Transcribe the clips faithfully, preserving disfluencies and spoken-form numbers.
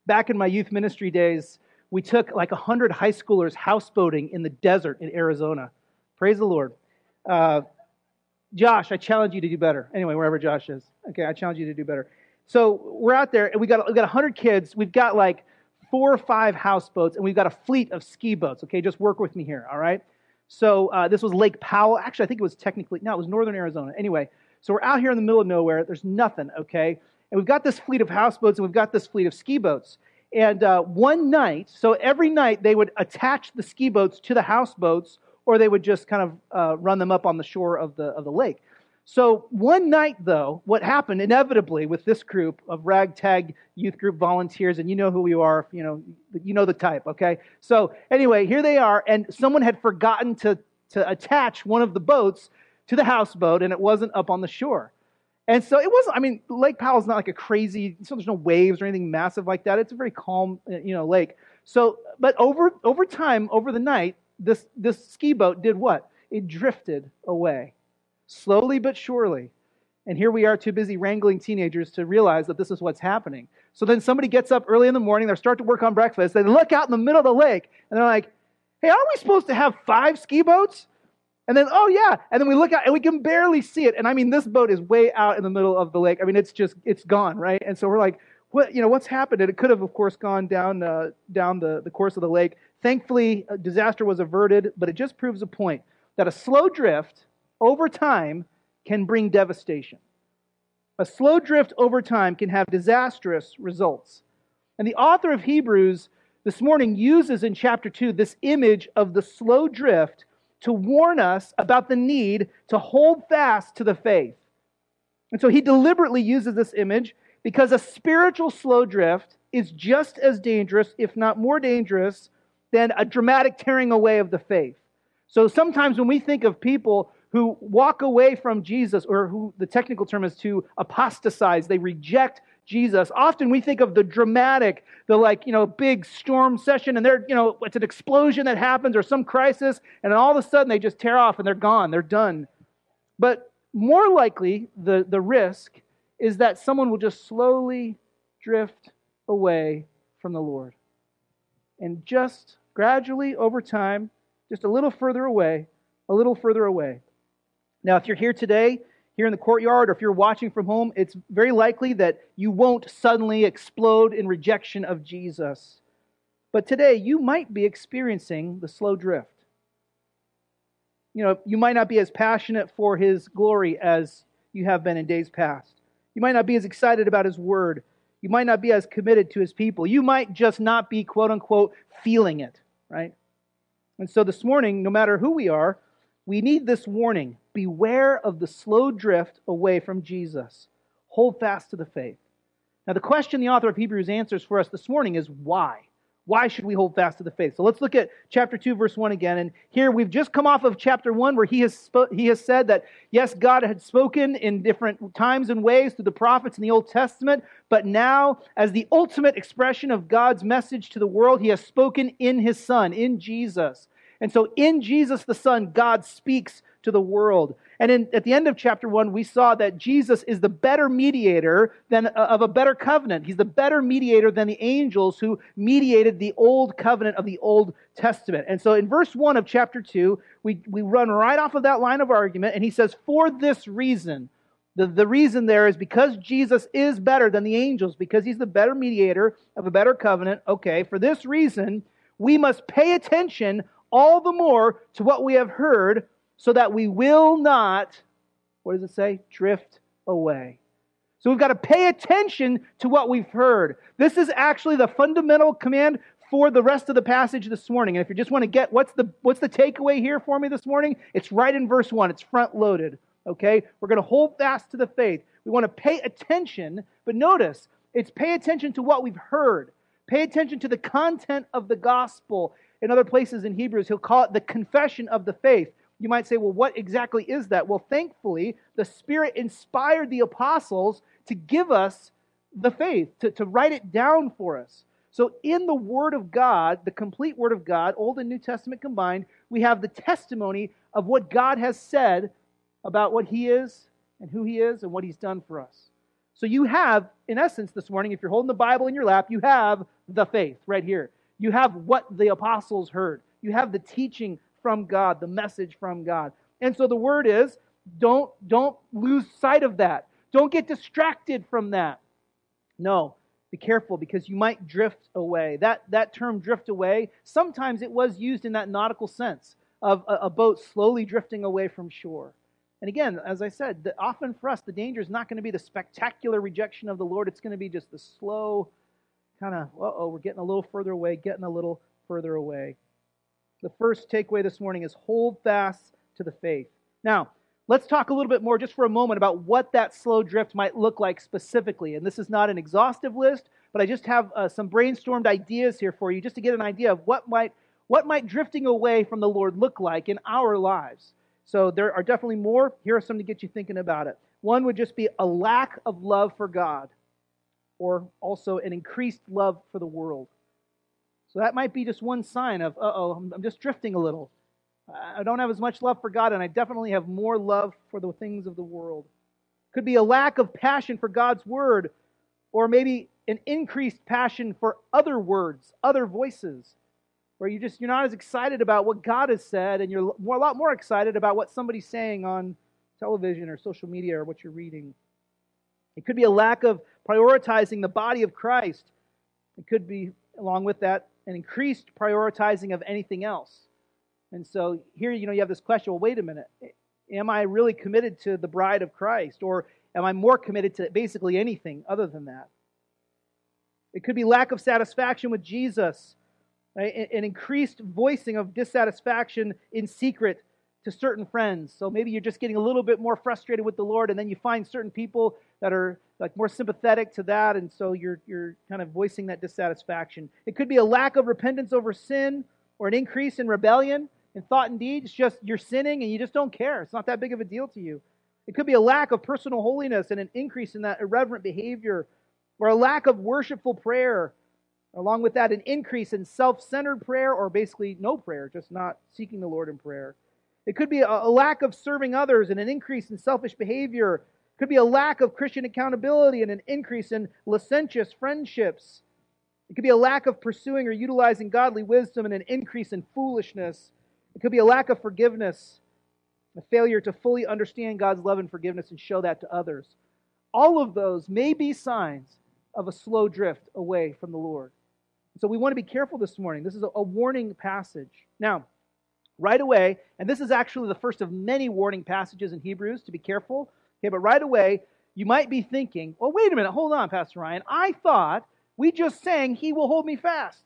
back in my youth ministry days, we took like one hundred high schoolers houseboating in the desert in Arizona. Praise the Lord. Uh, Josh, I challenge you to do better. Anyway, wherever Josh is. Okay, I challenge you to do better. So we're out there, and we got we got one hundred kids. We've got like four or five houseboats, and we've got a fleet of ski boats. Okay, just work with me here, all right? So uh, this was Lake Powell. Actually, I think it was technically, no, it was northern Arizona. Anyway, so we're out here in the middle of nowhere. There's nothing, okay? And we've got this fleet of houseboats, and we've got this fleet of ski boats. And uh, one night, so every night they would attach the ski boats to the houseboats, or they would just kind of uh, run them up on the shore of the of the lake. So one night, though, what happened inevitably with this group of ragtag youth group volunteers, and you know who you are, you know, you know the type, okay? So anyway, here they are, and someone had forgotten to, to attach one of the boats to the houseboat, and it wasn't up on the shore. And so it wasn't, I mean, Lake Powell's not like a crazy, so there's no waves or anything massive like that. It's a very calm, you know, lake. So, but over over time, over the night, this this ski boat did what? It drifted away. Slowly but surely. And here we are too busy wrangling teenagers to realize that this is what's happening. So then somebody gets up early in the morning, they start to work on breakfast, they look out in the middle of the lake, and they're like, hey, aren't we supposed to have five ski boats? And then, oh yeah, and then we look out and we can barely see it. And I mean, this boat is way out in the middle of the lake. I mean, it's just, it's gone, right? And so we're like, what, you know, what's happened? And it could have, of course, gone down uh, down the, the course of the lake. Thankfully, a disaster was averted, but it just proves a point that a slow drift over time can bring devastation. A slow drift over time can have disastrous results. And the author of Hebrews this morning uses in chapter two this image of the slow drift to warn us about the need to hold fast to the faith. And so he deliberately uses this image because a spiritual slow drift is just as dangerous, if not more dangerous, than a dramatic tearing away of the faith. So sometimes when we think of people who walk away from Jesus, or who the technical term is to apostatize, they reject Jesus. Often we think of the dramatic, the like, you know, big storm session, and they're, you know, it's an explosion that happens or some crisis, and then all of a sudden they just tear off and they're gone, they're done. But more likely, the, the risk is that someone will just slowly drift away from the Lord. And just gradually over time, just a little further away, a little further away. Now, if you're here today, here in the courtyard, or if you're watching from home, it's very likely that you won't suddenly explode in rejection of Jesus. But today, you might be experiencing the slow drift. You know, you might not be as passionate for His glory as you have been in days past. You might not be as excited about His Word. You might not be as committed to His people. You might just not be, quote unquote, feeling it, right? And so this morning, no matter who we are, we need this warning. Beware of the slow drift away from Jesus. Hold fast to the faith. Now, the question the author of Hebrews answers for us this morning is why? Why should we hold fast to the faith? So let's look at chapter two, verse one again. And here we've just come off of chapter one, where he has spo- he has said that, yes, God had spoken in different times and ways through the prophets in the Old Testament, but now, as the ultimate expression of God's message to the world, He has spoken in His Son, in Jesus. And so in Jesus the Son, God speaks to the world. And in, at the end of chapter one, we saw that Jesus is the better mediator than uh, of a better covenant. He's the better mediator than the angels who mediated the old covenant of the Old Testament. And so in verse one of chapter two, we, we run right off of that line of argument, and he says, for this reason, the, the reason there is because Jesus is better than the angels, because He's the better mediator of a better covenant. Okay, for this reason, we must pay attention all the more to what we have heard, so that we will not, what does it say? Drift away. So we've got to pay attention to what we've heard. This is actually the fundamental command for the rest of the passage this morning. And if you just want to get what's the what's the takeaway here for me this morning, it's right in verse one. It's front loaded. Okay? We're going to hold fast to the faith. We want to pay attention, but notice, it's pay attention to what we've heard. Pay attention to the content of the gospel. In other places in Hebrews, he'll call it the confession of the faith. You might say, well, what exactly is that? Well, thankfully, the Spirit inspired the apostles to give us the faith, to, to write it down for us. So in the Word of God, the complete Word of God, Old and New Testament combined, we have the testimony of what God has said about what He is and who He is and what He's done for us. So you have, in essence, this morning, if you're holding the Bible in your lap, you have the faith right here. You have what the apostles heard. You have the teaching from God, the message from God. And so the word is, don't, don't lose sight of that. Don't get distracted from that. No, be careful because you might drift away. That, that term drift away, sometimes it was used in that nautical sense of a, a boat slowly drifting away from shore. And again, as I said, the, often for us, the danger is not going to be the spectacular rejection of the Lord. It's going to be just the slow kind of, uh-oh, we're getting a little further away, getting a little further away. The first takeaway this morning is hold fast to the faith. Now, let's talk a little bit more just for a moment about what that slow drift might look like specifically. And this is not an exhaustive list, but I just have uh, some brainstormed ideas here for you just to get an idea of what might, what might drifting away from the Lord look like in our lives. So there are definitely more. Here are some to get you thinking about it. One would just be a lack of love for God, or also an increased love for the world. So that might be just one sign of, uh-oh, I'm, I'm just drifting a little. I don't have as much love for God, and I definitely have more love for the things of the world. Could be a lack of passion for God's word, or maybe an increased passion for other words, other voices, where you just you're not as excited about what God has said, and you're more, a lot more excited about what somebody's saying on television or social media or what you're reading. It could be a lack of prioritizing the body of Christ. It could be, along with that, an increased prioritizing of anything else. And so here, you know, you have this question, well, wait a minute. Am I really committed to the bride of Christ? Or am I more committed to basically anything other than that? It could be lack of satisfaction with Jesus. Right? An increased voicing of dissatisfaction in secret to certain friends. So maybe you're just getting a little bit more frustrated with the Lord, and then you find certain people that are like more sympathetic to that, and so you're you're kind of voicing that dissatisfaction. It could be a lack of repentance over sin, or an increase in rebellion in thought and deed. It's just you're sinning and you just don't care. It's not that big of a deal to you. It could be a lack of personal holiness and an increase in that irreverent behavior, or a lack of worshipful prayer. Along with that, an increase in self-centered prayer, or basically no prayer, just not seeking the Lord in prayer. It could be a, a lack of serving others and an increase in selfish behavior. It could be a lack of Christian accountability and an increase in licentious friendships. It could be a lack of pursuing or utilizing godly wisdom and an increase in foolishness. It could be a lack of forgiveness, a failure to fully understand God's love and forgiveness and show that to others. All of those may be signs of a slow drift away from the Lord. So we want to be careful this morning. This is a, a warning passage. Now, right away, and this is actually the first of many warning passages in Hebrews, to be careful. Okay, but right away, you might be thinking, well, wait a minute, hold on, Pastor Ryan. I thought we just sang, He will hold me fast.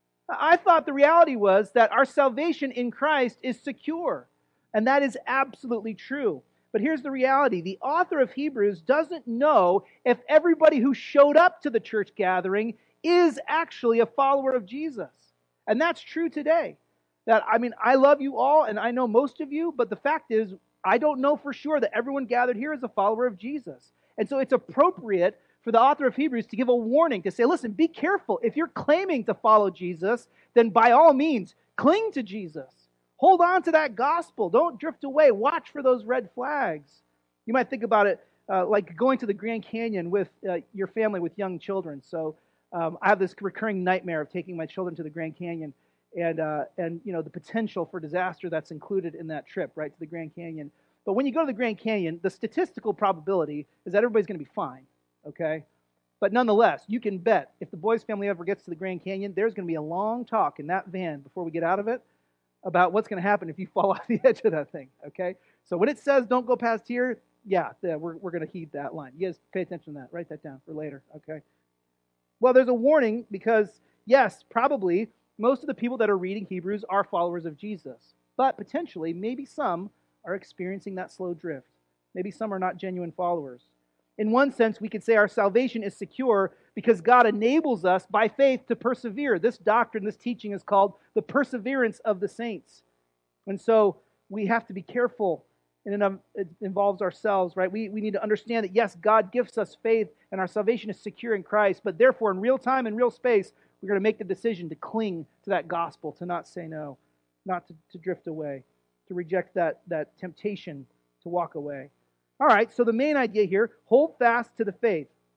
I thought the reality was that our salvation in Christ is secure. And that is absolutely true. But here's the reality. The author of Hebrews doesn't know if everybody who showed up to the church gathering is actually a follower of Jesus. And that's true today. That, I mean, I love you all, and I know most of you, but the fact is, I don't know for sure that everyone gathered here is a follower of Jesus. And so it's appropriate for the author of Hebrews to give a warning, to say, listen, be careful. If you're claiming to follow Jesus, then by all means, cling to Jesus. Hold on to that gospel. Don't drift away. Watch for those red flags. You might think about it uh, like going to the Grand Canyon with uh, your family with young children. So um, I have this recurring nightmare of taking my children to the Grand Canyon, and uh, and you know the potential for disaster that's included in that trip, right, to the Grand Canyon. But when you go to the Grand Canyon, the statistical probability is that everybody's going to be fine, okay? But nonetheless, you can bet if the boys' family ever gets to the Grand Canyon, there's going to be a long talk in that van before we get out of it about what's going to happen if you fall off the edge of that thing, okay? So when it says don't go past here, yeah, we're, we're going to heed that line. You guys pay attention to that. Write that down for later, okay? Well, there's a warning because, yes, probably most of the people that are reading Hebrews are followers of Jesus. But potentially, maybe some are experiencing that slow drift. Maybe some are not genuine followers. In one sense, we could say our salvation is secure because God enables us by faith to persevere. This doctrine, this teaching is called the perseverance of the saints. And so we have to be careful, and it involves ourselves, right? We, we need to understand that, yes, God gives us faith and our salvation is secure in Christ, but therefore in real time and real space, we're going to make the decision to cling to that gospel, to not say no, not to, to drift away, to reject that, that temptation to walk away. All right, so the main idea here, hold fast to the faith.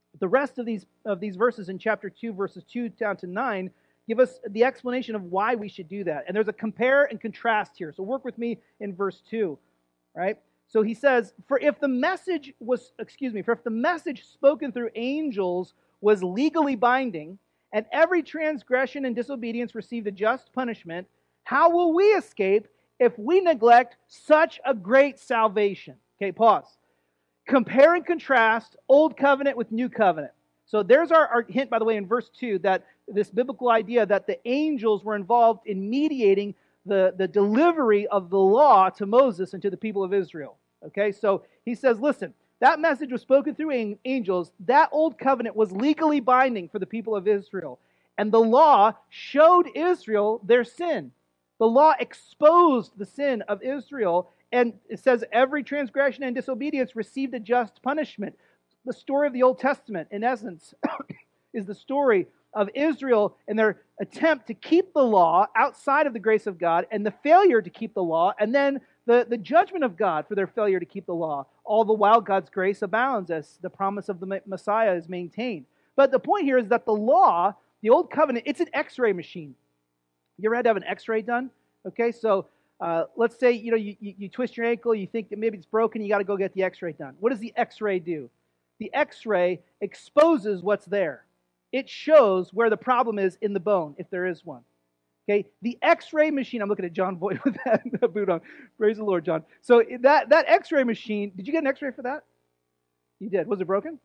The rest of these of these verses in chapter two, verses two down to nine, give us the explanation of why we should do that. And there's a compare and contrast here. So work with me in verse two, right? So he says, for if the message was, excuse me, for if the message spoken through angels was legally binding, and every transgression and disobedience received a just punishment, how will we escape if we neglect such a great salvation? Okay, pause. Compare and contrast Old Covenant with New Covenant. So there's our, our hint, by the way, in verse two, that this biblical idea that the angels were involved in mediating the, the delivery of the law to Moses and to the people of Israel. Okay, so he says, listen, that message was spoken through angels. That Old Covenant was legally binding for the people of Israel. And the law showed Israel their sin. The law exposed the sin of Israel. And it says every transgression and disobedience received a just punishment. The story of the Old Testament, in essence, is the story of Israel and their attempt to keep the law outside of the grace of God, and the failure to keep the law, and then the, the judgment of God for their failure to keep the law. All the while God's grace abounds as the promise of the Messiah is maintained. But the point here is that the law, the Old Covenant, it's an x-ray machine. You ever had to have an x-ray done? Okay, so uh, let's say you know you, you, you twist your ankle, you think that maybe it's broken, you got to go get the x-ray done. What does the x-ray do? The x-ray exposes what's there. It shows where the problem is in the bone, if there is one. Okay, the x-ray machine, I'm looking at John Boyd with that, that boot on. Praise the Lord, John. So that, that x-ray machine, did you get an x-ray for that? You did. Was it broken?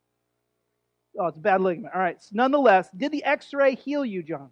Oh, it's a bad ligament. All right. So nonetheless, did the x-ray heal you, John?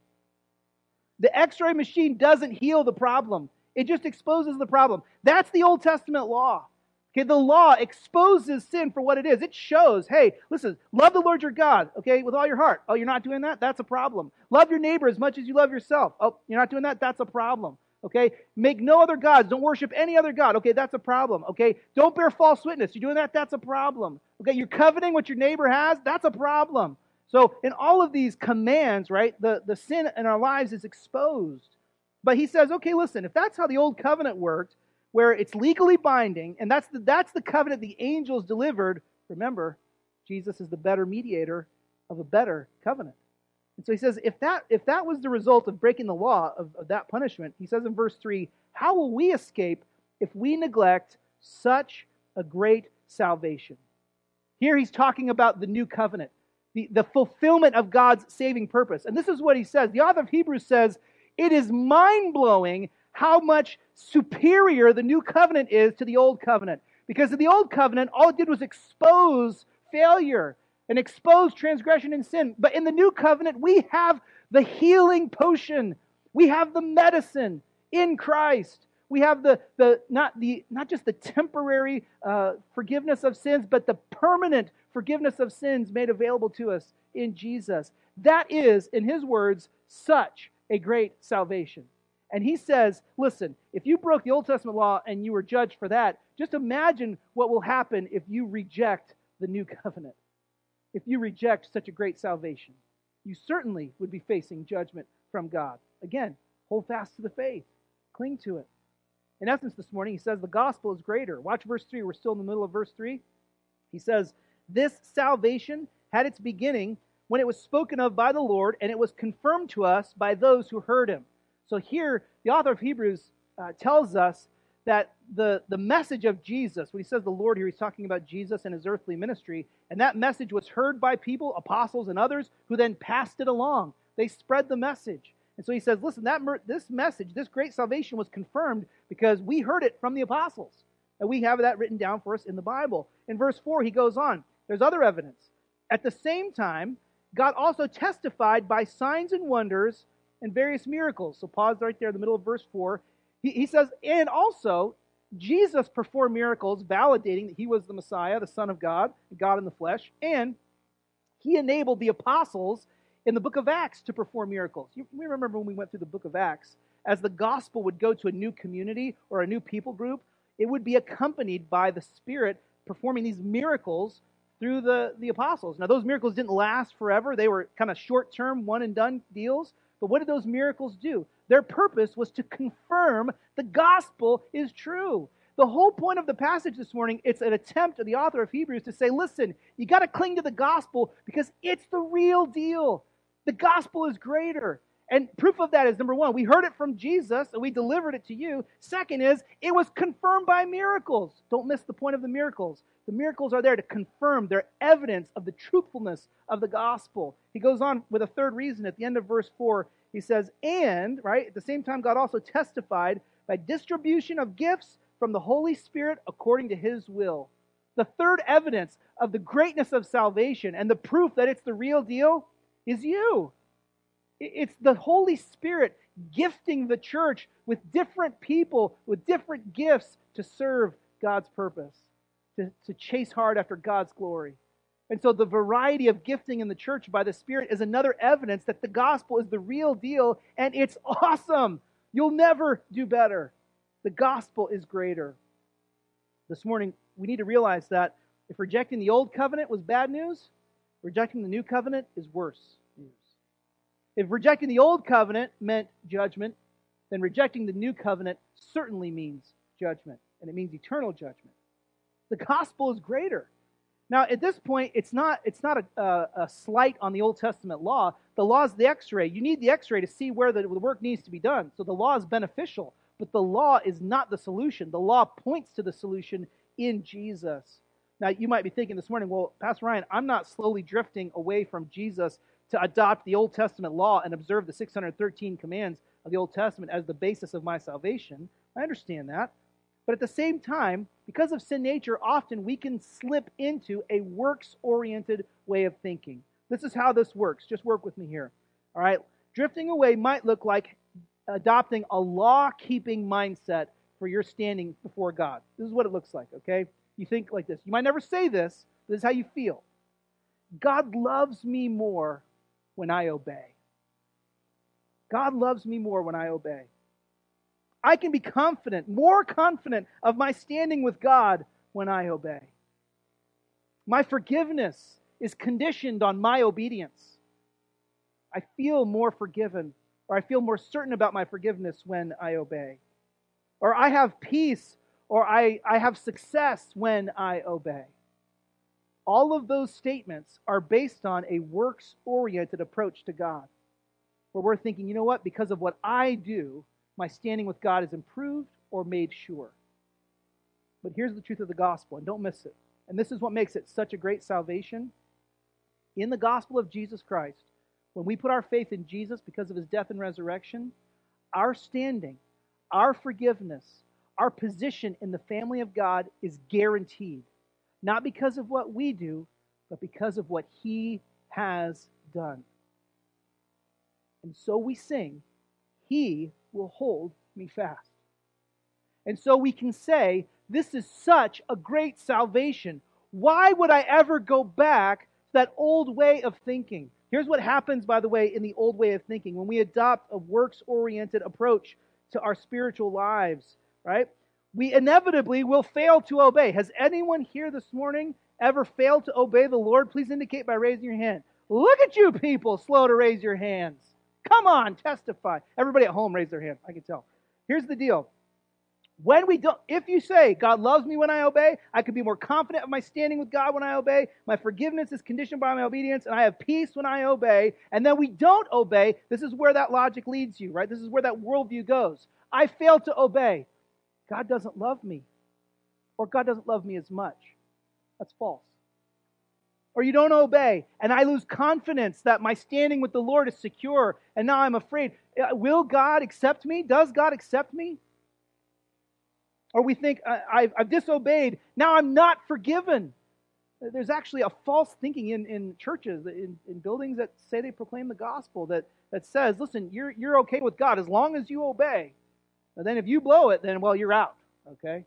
The x-ray machine doesn't heal the problem. It just exposes the problem. That's the Old Testament law. Okay, the law exposes sin for what it is. It shows, hey, listen, love the Lord your God, okay, with all your heart. Oh, you're not doing that? That's a problem. Love your neighbor as much as you love yourself. Oh, you're not doing that? That's a problem. Okay, make no other gods. Don't worship any other god. Okay, that's a problem. Okay, don't bear false witness. You're doing that? That's a problem. Okay, you're coveting what your neighbor has? That's a problem. So in all of these commands, right, the, the sin in our lives is exposed. But he says, okay, listen, if that's how the old covenant worked, where it's legally binding, and that's the, that's the covenant the angels delivered, remember, Jesus is the better mediator of a better covenant. And so he says, if that if that was the result of breaking the law, of, of that punishment, he says in verse three, how will we escape if we neglect such a great salvation? Here he's talking about the new covenant, the, the fulfillment of God's saving purpose. And this is what he says. The author of Hebrews says, it is mind-blowing how much superior the new covenant is to the old covenant. Because in the old covenant, all it did was expose failure and expose transgression and sin. But in the new covenant, we have the healing potion. We have the medicine in Christ. We have the, the not the not just the temporary uh, forgiveness of sins, but the permanent forgiveness of sins made available to us in Jesus. That is, in his words, such a great salvation. And he says, listen, if you broke the Old Testament law and you were judged for that, just imagine what will happen if you reject the new covenant. If you reject such a great salvation, you certainly would be facing judgment from God. Again, hold fast to the faith. Cling to it. In essence, this morning, he says the gospel is greater. Watch verse three. We're still in the middle of verse three. He says, this salvation had its beginning when it was spoken of by the Lord, and it was confirmed to us by those who heard him. So here, the author of Hebrews uh, tells us that the, the message of Jesus, when he says the Lord here, he's talking about Jesus and his earthly ministry, and that message was heard by people, apostles and others, who then passed it along. They spread the message. And so he says, listen, that this message, this great salvation was confirmed because we heard it from the apostles. And we have that written down for us in the Bible. In verse four, he goes on. There's other evidence. At the same time, God also testified by signs and wonders and various miracles. So pause right there in the middle of verse four. He, he says, and also, Jesus performed miracles validating that he was the Messiah, the Son of God, God in the flesh, and he enabled the apostles in the book of Acts to perform miracles. You, we remember when we went through the book of Acts, as the gospel would go to a new community or a new people group, it would be accompanied by the Spirit performing these miracles through the, the apostles. Now, those miracles didn't last forever. They were kind of short-term, one-and-done deals. But what did those miracles do? Their purpose was to confirm the gospel is true. The whole point of the passage this morning, it's an attempt of the author of Hebrews to say, listen, you got to cling to the gospel because it's the real deal. The gospel is greater. And proof of that is, number one, we heard it from Jesus and we delivered it to you. Second is, it was confirmed by miracles. Don't miss the point of the miracles. The miracles are there to confirm their evidence of the truthfulness of the gospel. He goes on with a third reason at the end of verse four. He says, and, right, at the same time, God also testified by distribution of gifts from the Holy Spirit according to His will. The third evidence of the greatness of salvation and the proof that it's the real deal is you. It's the Holy Spirit gifting the church with different people, with different gifts to serve God's purpose, to, to chase hard after God's glory. And so the variety of gifting in the church by the Spirit is another evidence that the gospel is the real deal, and it's awesome. You'll never do better. The gospel is greater. This morning, we need to realize that if rejecting the old covenant was bad news, rejecting the new covenant is worse news. If rejecting the old covenant meant judgment, then rejecting the new covenant certainly means judgment, and it means eternal judgment. The gospel is greater. Now, at this point, it's not, it's not a, a, a slight on the Old Testament law. The law is the x-ray. You need the x-ray to see where the, the work needs to be done. So the law is beneficial, but the law is not the solution. The law points to the solution in Jesus. Now, you might be thinking this morning, well, Pastor Ryan, I'm not slowly drifting away from Jesus to adopt the Old Testament law and observe the six hundred thirteen commands of the Old Testament as the basis of my salvation. I understand that. But at the same time, because of sin nature, often we can slip into a works-oriented way of thinking. This is how this works. Just work with me here. All right? Drifting away might look like adopting a law-keeping mindset for your standing before God. This is what it looks like, okay? You think like this. You might never say this, but this is how you feel. God loves me more when I obey. God loves me more when I obey. I can be confident, more confident of my standing with God when I obey. My forgiveness is conditioned on my obedience. I feel more forgiven, or I feel more certain about my forgiveness when I obey. Or I have peace, or I, I have success when I obey. All of those statements are based on a works-oriented approach to God, where we're thinking, you know what, because of what I do, my standing with God is improved or made sure. But here's the truth of the gospel, and don't miss it. And this is what makes it such a great salvation. In the gospel of Jesus Christ, when we put our faith in Jesus because of His death and resurrection, our standing, our forgiveness, our position in the family of God is guaranteed. Not because of what we do, but because of what He has done. And so we sing, He will hold me fast. And so we can say, this is such a great salvation. Why would I ever go back to that old way of thinking? Here's what happens, by the way, in the old way of thinking. When we adopt a works-oriented approach to our spiritual lives, right? We inevitably will fail to obey. Has anyone here this morning ever failed to obey the Lord? Please indicate by raising your hand. Look at you people, slow to raise your hands. Come on, testify. Everybody at home raise their hand. I can tell. Here's the deal. When we don't, if you say, God loves me when I obey, I can be more confident of my standing with God when I obey, my forgiveness is conditioned by my obedience, and I have peace when I obey, and then we don't obey, this is where that logic leads you, right? This is where that worldview goes. I failed to obey. God doesn't love me. Or God doesn't love me as much. That's false. Or you don't obey, and I lose confidence that my standing with the Lord is secure, and now I'm afraid. Will God accept me? Does God accept me? Or we think, I've, I've disobeyed, now I'm not forgiven. There's actually a false thinking in, in churches, in, in buildings that say they proclaim the gospel, that, that says, listen, you're, you're okay with God as long as you obey. And then if you blow it, then, well, you're out, okay?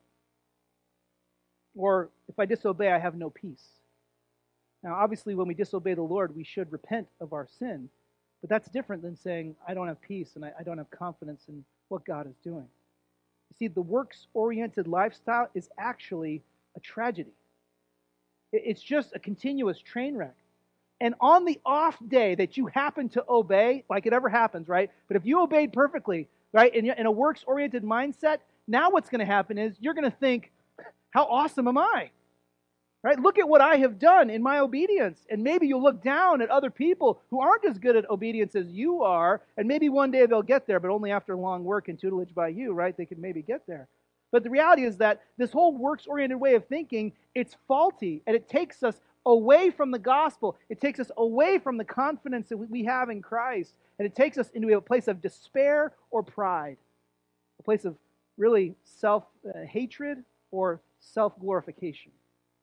Or if I disobey, I have no peace. Now, obviously, when we disobey the Lord, we should repent of our sin. But that's different than saying, I don't have peace and I, I don't have confidence in what God is doing. You see, the works-oriented lifestyle is actually a tragedy. It's just a continuous train wreck. And on the off day that you happen to obey, like it ever happens, right? But if you obeyed perfectly, right, in, in a works-oriented mindset, Now what's going to happen is you're going to think, how awesome am I? Right? Look at what I have done in my obedience. And maybe you'll look down at other people who aren't as good at obedience as you are, and maybe one day they'll get there, but only after long work and tutelage by you, right? They can maybe get there. But the reality is that this whole works-oriented way of thinking, it's faulty, and it takes us away from the gospel. It takes us away from the confidence that we have in Christ, and it takes us into a place of despair or pride, a place of really self-hatred or self-glorification.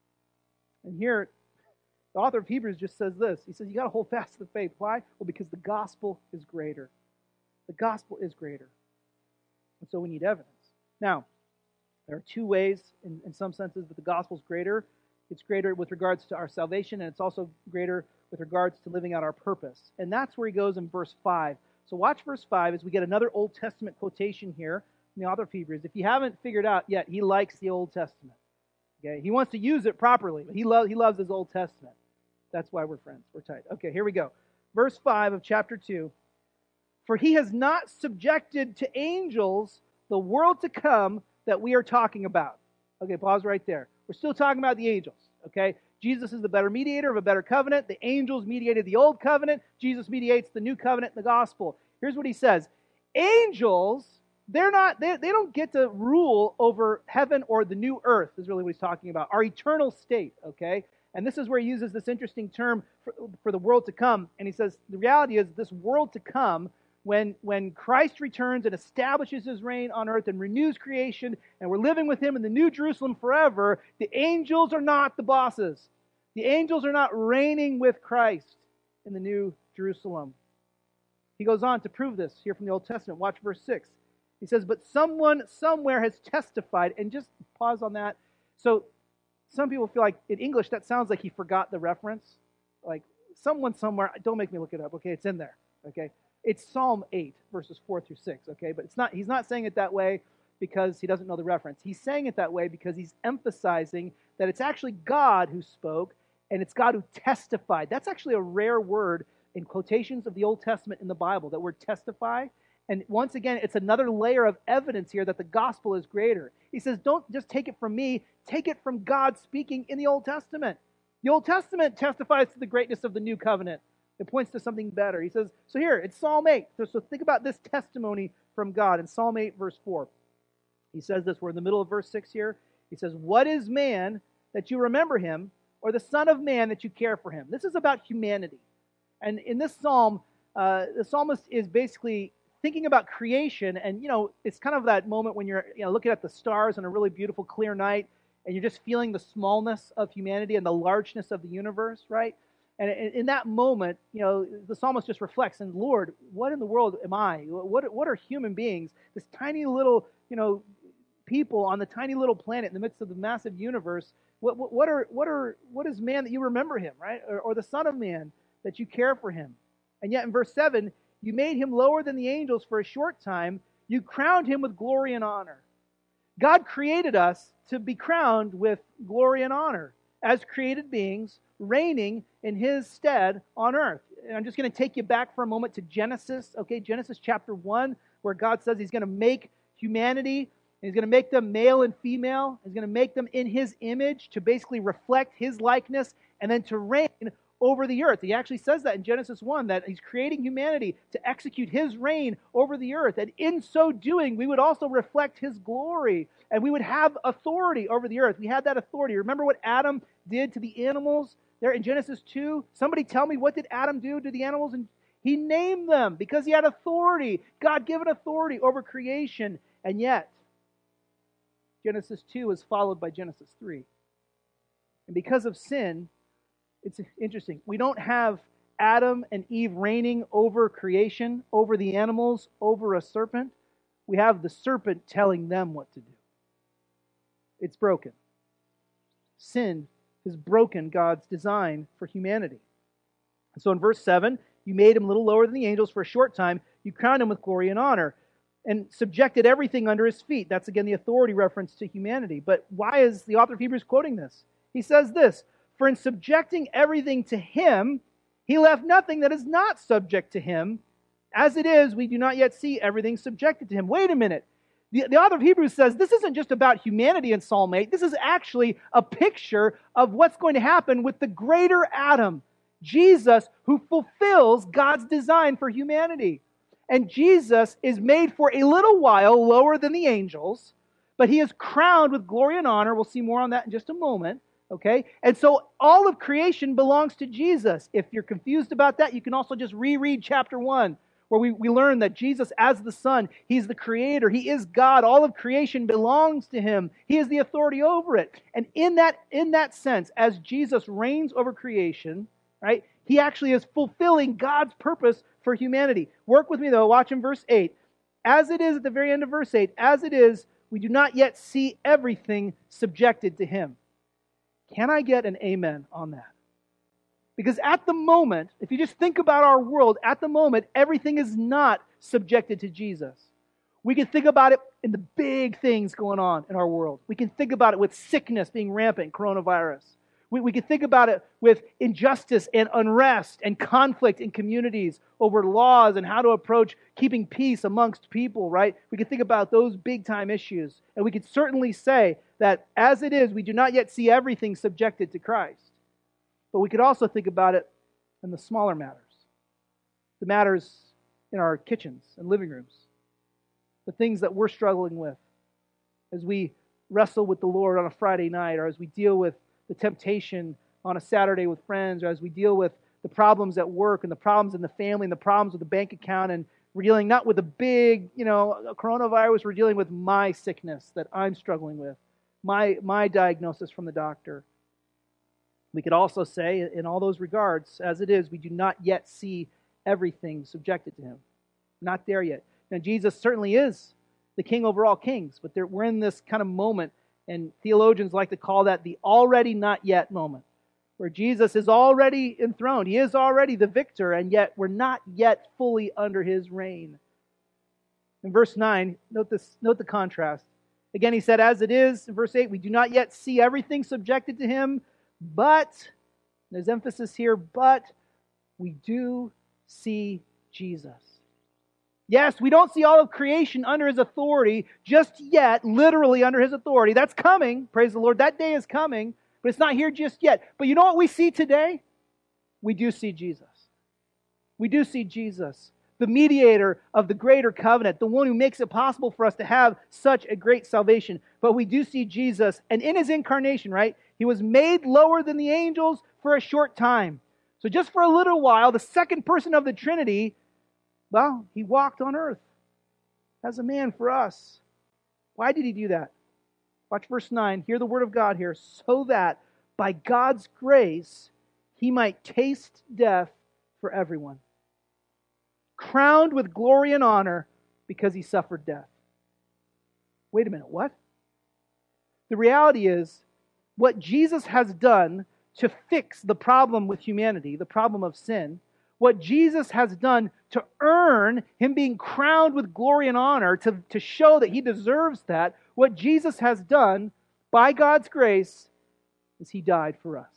And here, the author of Hebrews just says this. He says, you got to hold fast to the faith. Why? Well, because the gospel is greater. The gospel is greater. And so we need evidence. Now, there are two ways, in, in some senses, that the gospel is greater. It's greater with regards to our salvation, and it's also greater with regards to living out our purpose. And that's where he goes in verse five. So watch verse five as we get another Old Testament quotation here from the author of Hebrews. If you haven't figured out yet, he likes the Old Testament. Okay, he wants to use it properly, but he, lo- he loves his Old Testament. That's why we're friends. We're tight. Okay, here we go. Verse five of chapter two. For he has not subjected to angels the world to come that we are talking about. Okay, pause right there. We're still talking about the angels. Okay, Jesus is the better mediator of a better covenant. The angels mediated the old covenant. Jesus mediates the new covenant in the gospel. Here's what he says. Angels... They're not, they, they don't get to rule over heaven or the new earth, is really what he's talking about. Our eternal state, okay? And this is where he uses this interesting term for, for the world to come. And he says, the reality is this world to come, when, when Christ returns and establishes his reign on earth and renews creation, and we're living with him in the new Jerusalem forever, the angels are not the bosses. The angels are not reigning with Christ in the new Jerusalem. He goes on to prove this here from the Old Testament. Watch verse six. He says, but someone somewhere has testified, and just pause on that. So some people feel like in English that sounds like he forgot the reference. Like someone somewhere, don't make me look it up, okay? It's in there, okay? It's Psalm eight, verses four through six, okay? But it's not. He's not saying it that way because he doesn't know the reference. He's saying it that way because he's emphasizing that it's actually God who spoke, and it's God who testified. That's actually a rare word in quotations of the Old Testament in the Bible, that word testify. And once again, it's another layer of evidence here that the gospel is greater. He says, don't just take it from me, take it from God speaking in the Old Testament. The Old Testament testifies to the greatness of the new covenant. It points to something better. He says, so here, it's Psalm eight. So, so think about this testimony from God in Psalm eight, verse four. He says this, we're in the middle of verse six here. He says, what is man that you remember him, or the son of man that you care for him? This is about humanity. And in this psalm, uh, the psalmist is basically thinking about creation, and you know, it's kind of that moment when you're you know looking at the stars on a really beautiful, clear night, and you're just feeling the smallness of humanity and the largeness of the universe, right? And in that moment, you know, the psalmist just reflects, and Lord, what in the world am I? What what are human beings? This tiny little, you know, people on the tiny little planet in the midst of the massive universe. What what, what are what are what is man that you remember him, right? Or, or the Son of Man that you care for him? And yet in verse seven, you made him lower than the angels for a short time. You crowned him with glory and honor. God created us to be crowned with glory and honor as created beings, reigning in his stead on earth. And I'm just going to take you back for a moment to Genesis, okay, Genesis chapter one, where God says he's going to make humanity, and he's going to make them male and female. He's going to make them in his image to basically reflect his likeness and then to reign over the earth. He actually says that in Genesis one, that he's creating humanity to execute his reign over the earth. And in so doing, we would also reflect his glory, and we would have authority over the earth. We had that authority. Remember what Adam did to the animals there in Genesis two? Somebody tell me, what did Adam do to the animals? And he named them because he had authority, God-given authority over creation. And yet, Genesis two is followed by Genesis three. And because of sin, it's interesting. We don't have Adam and Eve reigning over creation, over the animals, over a serpent. We have the serpent telling them what to do. It's broken. Sin has broken God's design for humanity. So in verse seven, you made him a little lower than the angels for a short time. You crowned him with glory and honor and subjected everything under his feet. That's again the authority reference to humanity. But why is the author of Hebrews quoting this? He says this, for in subjecting everything to him, he left nothing that is not subject to him. As it is, we do not yet see everything subjected to him. Wait a minute. The, the author of Hebrews says this isn't just about humanity in Psalm eight. This is actually a picture of what's going to happen with the greater Adam, Jesus, who fulfills God's design for humanity. And Jesus is made for a little while lower than the angels, but he is crowned with glory and honor. We'll see more on that in just a moment. Okay? And so all of creation belongs to Jesus. If you're confused about that, you can also just reread chapter one, where we, we learn that Jesus, as the Son, he's the creator. He is God. All of creation belongs to him. He is the authority over it. And in that, in that sense, as Jesus reigns over creation, right, he actually is fulfilling God's purpose for humanity. Work with me, though. Watch in verse eight. As it is at the very end of verse eight, as it is, we do not yet see everything subjected to him. Can I get an amen on that? Because at the moment, if you just think about our world, at the moment, everything is not subjected to Jesus. We can think about it in the big things going on in our world. We can think about it with sickness being rampant, coronavirus. We, we can think about it with injustice and unrest and conflict in communities over laws and how to approach keeping peace amongst people, right? We can think about those big time issues. And we can certainly say that as it is, we do not yet see everything subjected to Christ. But we could also think about it in the smaller matters. The matters in our kitchens and living rooms. The things that we're struggling with as we wrestle with the Lord on a Friday night, or as we deal with the temptation on a Saturday with friends, or as we deal with the problems at work and the problems in the family and the problems with the bank account, and we're dealing not with a big, you know, coronavirus, we're dealing with my sickness that I'm struggling with, my, my diagnosis from the doctor. We could also say, in all those regards, as it is, we do not yet see everything subjected to him. Not there yet. Now, Jesus certainly is the king over all kings, but there, we're in this kind of moment, and theologians like to call that the already not yet moment, where Jesus is already enthroned. He is already the victor, and yet we're not yet fully under his reign. In verse nine, note this, note the contrast. Again, he said, as it is, in verse eight, we do not yet see everything subjected to him, but, there's emphasis here, but we do see Jesus. Yes, we don't see all of creation under his authority just yet, literally under his authority. That's coming, praise the Lord. That day is coming, but it's not here just yet. But you know what we see today? We do see Jesus. We do see Jesus, the mediator of the greater covenant, the one who makes it possible for us to have such a great salvation. But we do see Jesus, and in his incarnation, right, he was made lower than the angels for a short time. So just for a little while, the second person of the Trinity, well, he walked on earth as a man for us. Why did he do that? Watch verse nine. Hear the word of God here. So that by God's grace, he might taste death for everyone. Crowned with glory and honor because he suffered death. Wait a minute, what? The reality is, what Jesus has done to fix the problem with humanity, the problem of sin, what Jesus has done to earn him being crowned with glory and honor, to, to show that he deserves that, what Jesus has done by God's grace is he died for us.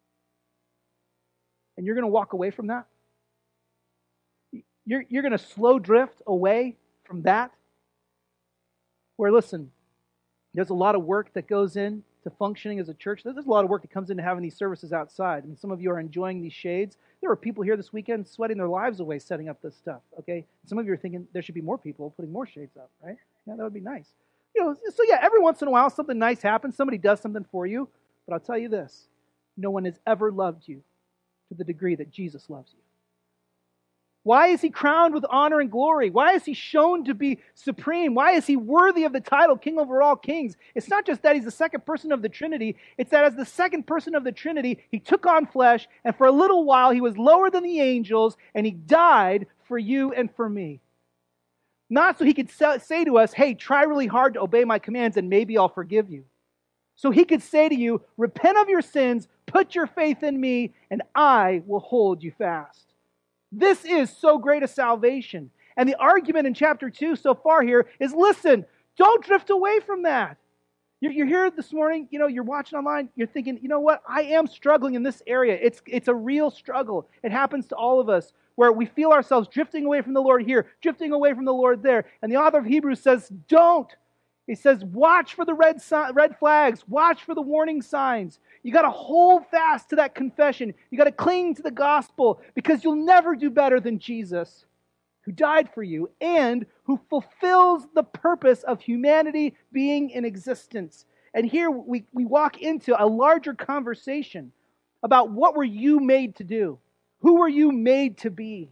And you're going to walk away from that? You're, you're going to slow drift away from that? Where, listen, there's a lot of work that goes in to functioning as a church. There's a lot of work that comes into having these services outside. I mean, some of you are enjoying these shades. There were people here this weekend sweating their lives away setting up this stuff, okay? Some of you are thinking there should be more people putting more shades up, right? Yeah, that would be nice. You know, so yeah, every once in a while something nice happens. Somebody does something for you. But I'll tell you this. No one has ever loved you to the degree that Jesus loves you. Why is he crowned with honor and glory? Why is he shown to be supreme? Why is he worthy of the title King over all kings? It's not just that he's the second person of the Trinity. It's that as the second person of the Trinity, he took on flesh, and for a little while he was lower than the angels, and he died for you and for me. Not so he could say to us, hey, try really hard to obey my commands and maybe I'll forgive you. So he could say to you, repent of your sins, put your faith in me, and I will hold you fast. This is so great a salvation. And the argument in chapter two so far here is, listen, don't drift away from that. You're, you're here this morning, you know, you're watching online, you're thinking, you know what, I am struggling in this area. It's, it's a real struggle. It happens to all of us. where we feel ourselves drifting away from the Lord here, drifting away from the Lord there. And the author of Hebrews says, don't. He says, watch for the red si- red flags. Watch for the warning signs. You got to hold fast to that confession. You got to cling to the gospel, because you'll never do better than Jesus, who died for you and who fulfills the purpose of humanity being in existence. And here we, we walk into a larger conversation about what were you made to do? Who were you made to be?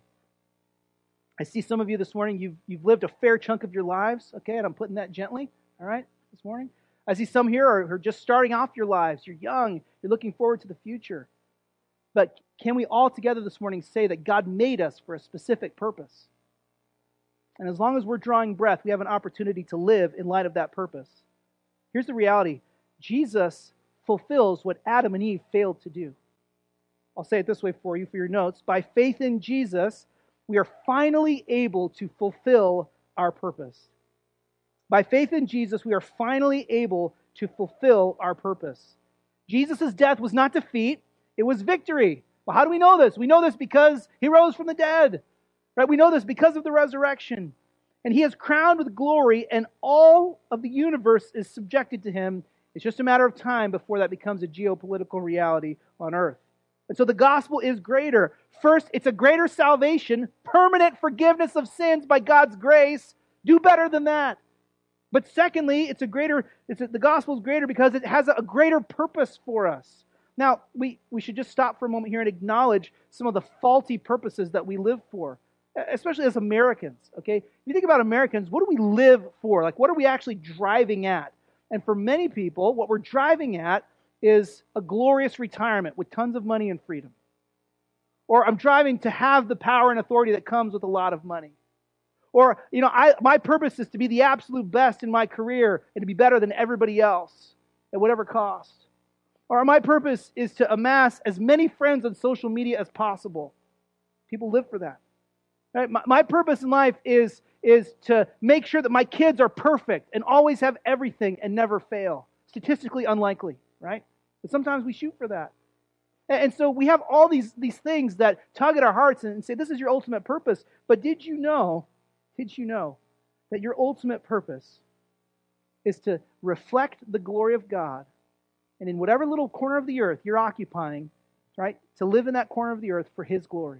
I see some of you this morning, you've, you've lived a fair chunk of your lives, okay, and I'm putting that gently, all right, this morning. I see some here are, are just starting off your lives. You're young, you're looking forward to the future. But can we all together this morning say that God made us for a specific purpose? And as long as we're drawing breath, we have an opportunity to live in light of that purpose. Here's the reality. Jesus fulfills what Adam and Eve failed to do. I'll say it this way for you, for your notes. By faith in Jesus, we are finally able to fulfill our purpose. By faith in Jesus, we are finally able to fulfill our purpose. Jesus' death was not defeat, it was victory. Well, how do we know this? We know this because He rose from the dead. Right? We know this because of the resurrection. And He is crowned with glory, and all of the universe is subjected to Him. It's just a matter of time before that becomes a geopolitical reality on earth. And so the gospel is greater. First, it's a greater salvation, permanent forgiveness of sins by God's grace. Do better than that. But secondly, it's a greater. It's a, the gospel is greater because it has a, a greater purpose for us. Now, we, we should just stop for a moment here and acknowledge some of the faulty purposes that we live for, especially as Americans, okay? If you think about Americans, what do we live for? Like, what are we actually driving at? And for many people, what we're driving at is a glorious retirement with tons of money and freedom. Or I'm driving to have the power and authority that comes with a lot of money. Or, you know, I, my purpose is to be the absolute best in my career and to be better than everybody else at whatever cost. Or my purpose is to amass as many friends on social media as possible. People live for that. Right? My, my purpose in life is, is to make sure that my kids are perfect and always have everything and never fail. Statistically unlikely, right? But sometimes we shoot for that. And, and so we have all these, these things that tug at our hearts and, and say, this is your ultimate purpose. But did you know, did you know that your ultimate purpose is to reflect the glory of God, and in whatever little corner of the earth you're occupying, right, to live in that corner of the earth for His glory?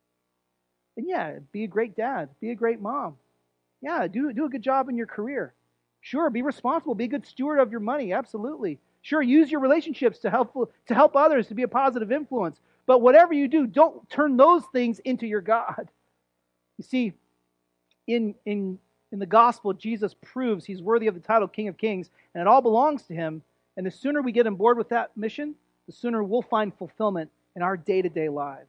And yeah, be a great dad, be a great mom. Yeah, do, do a good job in your career. Sure, be responsible, be a good steward of your money, absolutely. Sure, use your relationships to help, to help others, to be a positive influence. But whatever you do, don't turn those things into your God. You see, in, in, in the gospel, Jesus proves He's worthy of the title King of Kings, and it all belongs to Him. And the sooner we get on board with that mission, the sooner we'll find fulfillment in our day-to-day lives.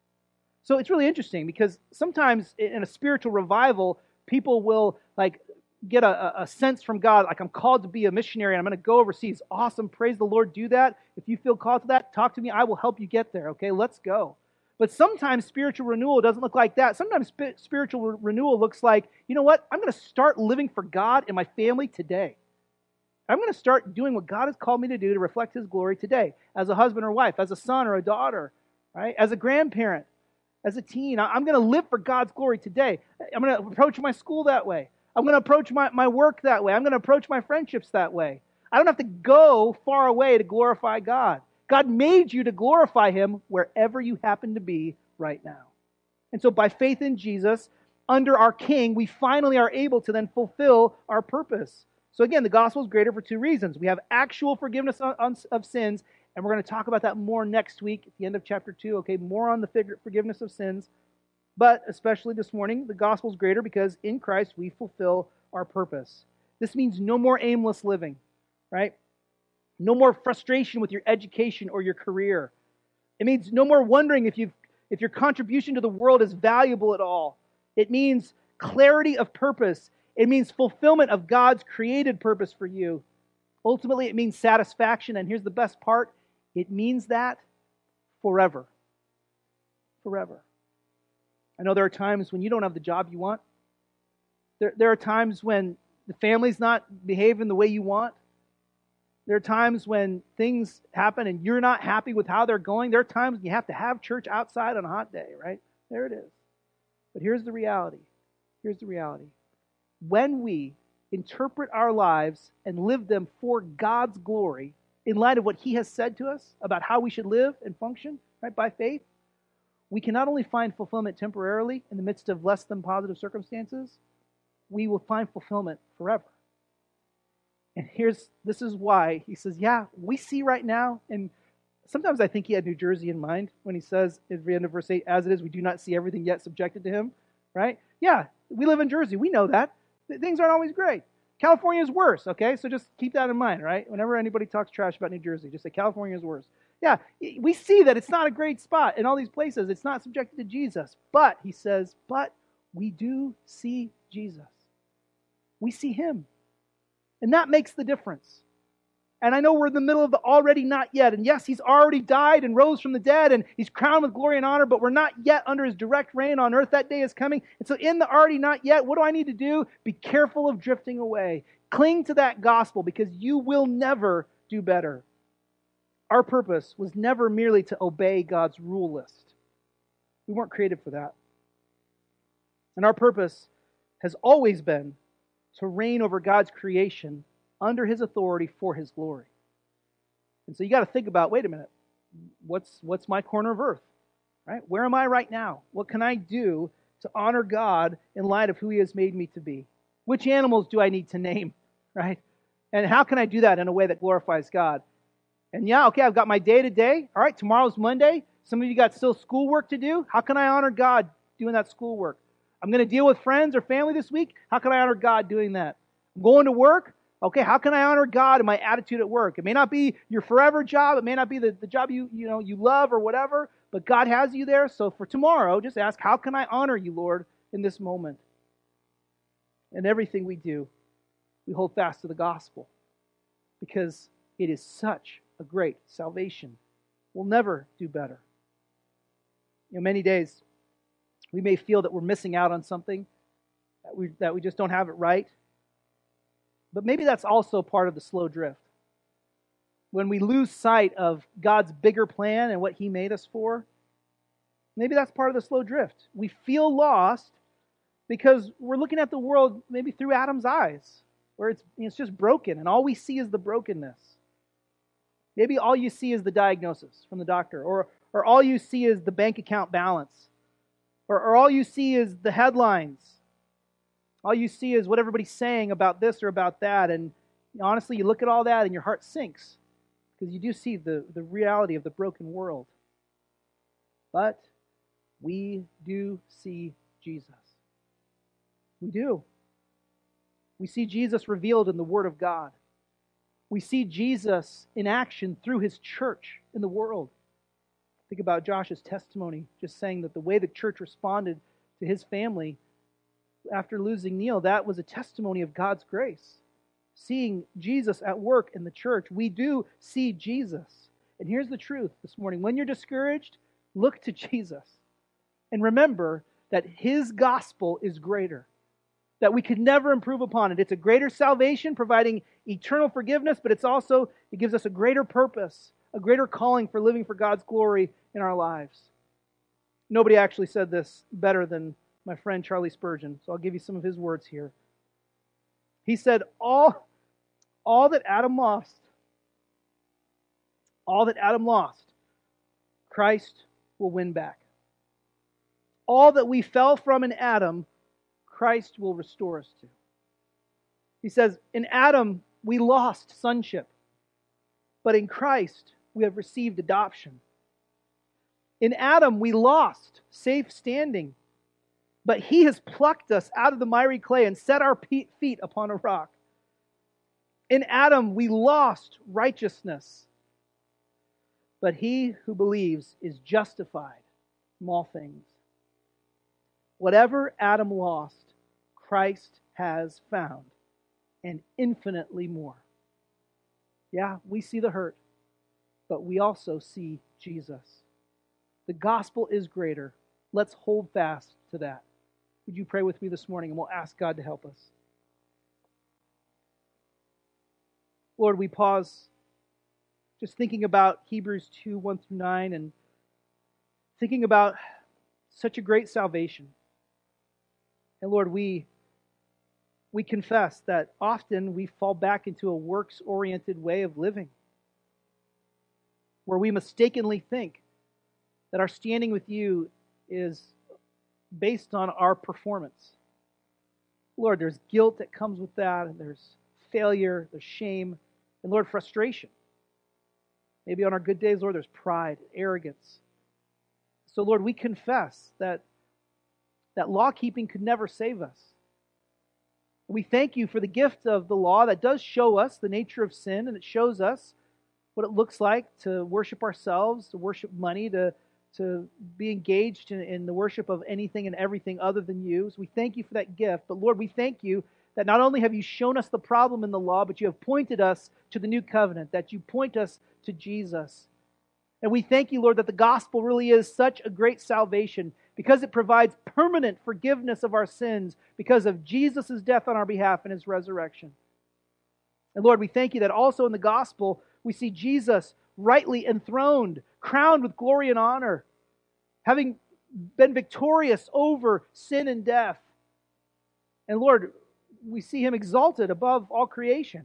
So it's really interesting because sometimes in a spiritual revival, people will like get a, a sense from God, like I'm called to be a missionary and I'm going to go overseas. Awesome, praise the Lord, do that. If you feel called to that, talk to me. I will help you get there, okay? Let's go. But sometimes spiritual renewal doesn't look like that. Sometimes sp- spiritual re- renewal looks like, you know what? I'm going to start living for God and my family today. I'm going to start doing what God has called me to do to reflect His glory today, as a husband or wife, as a son or a daughter, right? As a grandparent, as a teen. I'm going to live for God's glory today. I'm going to approach my school that way. I'm going to approach my, my work that way. I'm going to approach my friendships that way. I don't have to go far away to glorify God. God made you to glorify Him wherever you happen to be right now. And so by faith in Jesus, under our King, we finally are able to then fulfill our purpose. So again, the gospel is greater for two reasons. We have actual forgiveness of sins, and we're going to talk about that more next week at the end of chapter two, okay? More on the forgiveness of sins. But especially this morning, the gospel is greater because in Christ we fulfill our purpose. This means no more aimless living, right? No more frustration with your education or your career. It means no more wondering if you've, if your contribution to the world is valuable at all. It means clarity of purpose. It means fulfillment of God's created purpose for you. Ultimately, it means satisfaction. And here's the best part. It means that forever. Forever. I know there are times when you don't have the job you want. There, there are times when the family's not behaving the way you want. There are times when things happen and you're not happy with how they're going. There are times when you have to have church outside on a hot day, right? There it is. But here's the reality. Here's the reality. When we interpret our lives and live them for God's glory, in light of what He has said to us about how we should live and function, right, by faith, we can not only find fulfillment temporarily in the midst of less than positive circumstances, we will find fulfillment forever. And here's, this is why he says, yeah, we see right now, and sometimes I think he had New Jersey in mind when he says at the end of verse eight, as it is, we do not see everything yet subjected to him, right? Yeah, we live in Jersey. We know that. Things aren't always great. California is worse, okay? So just keep that in mind, right? Whenever anybody talks trash about New Jersey, just say California is worse. Yeah, we see that it's not a great spot in all these places. It's not subjected to Jesus. But, he says, but we do see Jesus. We see Him. And that makes the difference. And I know we're in the middle of the already not yet. And yes, He's already died and rose from the dead, and He's crowned with glory and honor, but we're not yet under His direct reign on earth. That day is coming. And so in the already not yet, what do I need to do? Be careful of drifting away. Cling to that gospel, because you will never do better. Our purpose was never merely to obey God's rule list. We weren't created for that. And our purpose has always been to reign over God's creation under His authority for His glory. And so you got to think about, wait a minute, what's what's my corner of earth? Right? Where am I right now? What can I do to honor God in light of who He has made me to be? Which animals do I need to name? Right? And how can I do that in a way that glorifies God? And yeah, okay, I've got my day-to-day. All right, tomorrow's Monday. Some of you got still schoolwork to do. How can I honor God doing that schoolwork? I'm going to deal with friends or family this week. How can I honor God doing that? I'm going to work. Okay, how can I honor God in my attitude at work? It may not be your forever job. It may not be the, the job you, you know, you love or whatever, but God has you there. So for tomorrow, just ask, how can I honor you, Lord, in this moment? In everything we do, we hold fast to the gospel, because it is such a great salvation. We'll never do better. You know, many days we may feel that we're missing out on something, that we, that we just don't have it right. But maybe that's also part of the slow drift. When we lose sight of God's bigger plan and what He made us for, maybe that's part of the slow drift. We feel lost because we're looking at the world maybe through Adam's eyes, where it's, it's just broken and all we see is the brokenness. Maybe all you see is the diagnosis from the doctor, or, or all you see is the bank account balance, or, or all you see is the headlines. All you see is what everybody's saying about this or about that, and honestly, you look at all that and your heart sinks, because you do see the, the reality of the broken world. But we do see Jesus. We do. We see Jesus revealed in the Word of God. We see Jesus in action through His church in the world. Think about Josh's testimony, just saying that the way the church responded to his family after losing Neil, that was a testimony of God's grace. Seeing Jesus at work in the church, we do see Jesus. And here's the truth this morning. When you're discouraged, look to Jesus. And remember that His gospel is greater, that we could never improve upon it. It's a greater salvation, providing eternal forgiveness, but it's also, it gives us a greater purpose, a greater calling for living for God's glory in our lives. Nobody actually said this better than my friend Charlie Spurgeon, so I'll give you some of his words here. He said, all, all that Adam lost, all that Adam lost, Christ will win back. All that we fell from in Adam, Christ will restore us to. He says, in Adam, we lost sonship, but in Christ, we have received adoption. In Adam, we lost safe standing, but He has plucked us out of the miry clay and set our feet upon a rock. In Adam, we lost righteousness, but he who believes is justified from all things. Whatever Adam lost, Christ has found, and infinitely more. Yeah, we see the hurt, but we also see Jesus. The gospel is greater. Let's hold fast to that. Would you pray with me this morning, and we'll ask God to help us. Lord, we pause just thinking about Hebrews two, one through nine, and thinking about such a great salvation. And Lord, we we confess that often we fall back into a works-oriented way of living, where we mistakenly think that our standing with you is based on our performance. Lord, there's guilt that comes with that, and there's failure, there's shame, and Lord, frustration. Maybe on our good days, Lord, there's pride, arrogance. So Lord, we confess that, that law-keeping could never save us. We thank you for the gift of the law that does show us the nature of sin, and it shows us what it looks like to worship ourselves, to worship money, to, to be engaged in, in the worship of anything and everything other than you. So we thank you for that gift. But Lord, we thank you that not only have you shown us the problem in the law, but you have pointed us to the new covenant, that you point us to Jesus. And we thank you, Lord, that the gospel really is such a great salvation because it provides permanent forgiveness of our sins because of Jesus' death on our behalf and his resurrection. And Lord, we thank you that also in the gospel we see Jesus rightly enthroned, crowned with glory and honor, having been victorious over sin and death. And Lord, we see him exalted above all creation.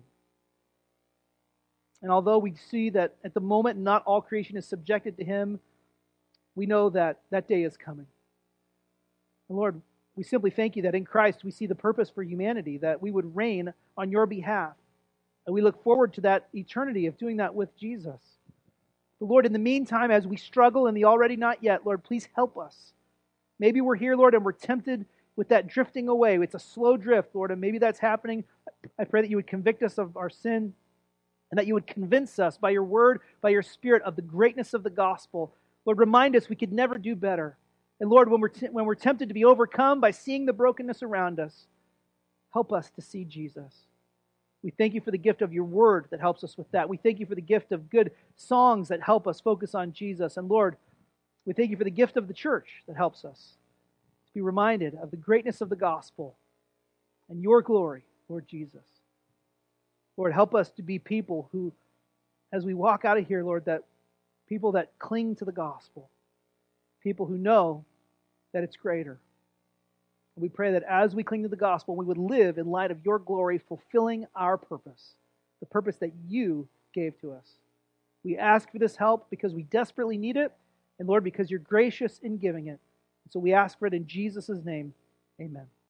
And although we see that at the moment not all creation is subjected to him, we know that that day is coming. And Lord, we simply thank you that in Christ we see the purpose for humanity, that we would reign on your behalf. And we look forward to that eternity of doing that with Jesus. But Lord, in the meantime, as we struggle in the already not yet, Lord, please help us. Maybe we're here, Lord, and we're tempted with that drifting away. It's a slow drift, Lord, and maybe that's happening. I pray that you would convict us of our sin and that you would convince us by your word, by your spirit, of the greatness of the gospel. Lord, remind us we could never do better. And Lord, when we're, t- when we're tempted to be overcome by seeing the brokenness around us, help us to see Jesus. We thank you for the gift of your word that helps us with that. We thank you for the gift of good songs that help us focus on Jesus. And Lord, we thank you for the gift of the church that helps us to be reminded of the greatness of the gospel and your glory, Lord Jesus. Lord, help us to be people who, as we walk out of here, Lord, that people that cling to the gospel, people who know that it's greater. We pray that as we cling to the gospel, we would live in light of your glory, fulfilling our purpose, the purpose that you gave to us. We ask for this help because we desperately need it, and Lord, because you're gracious in giving it. So we ask for it in Jesus' name. Amen.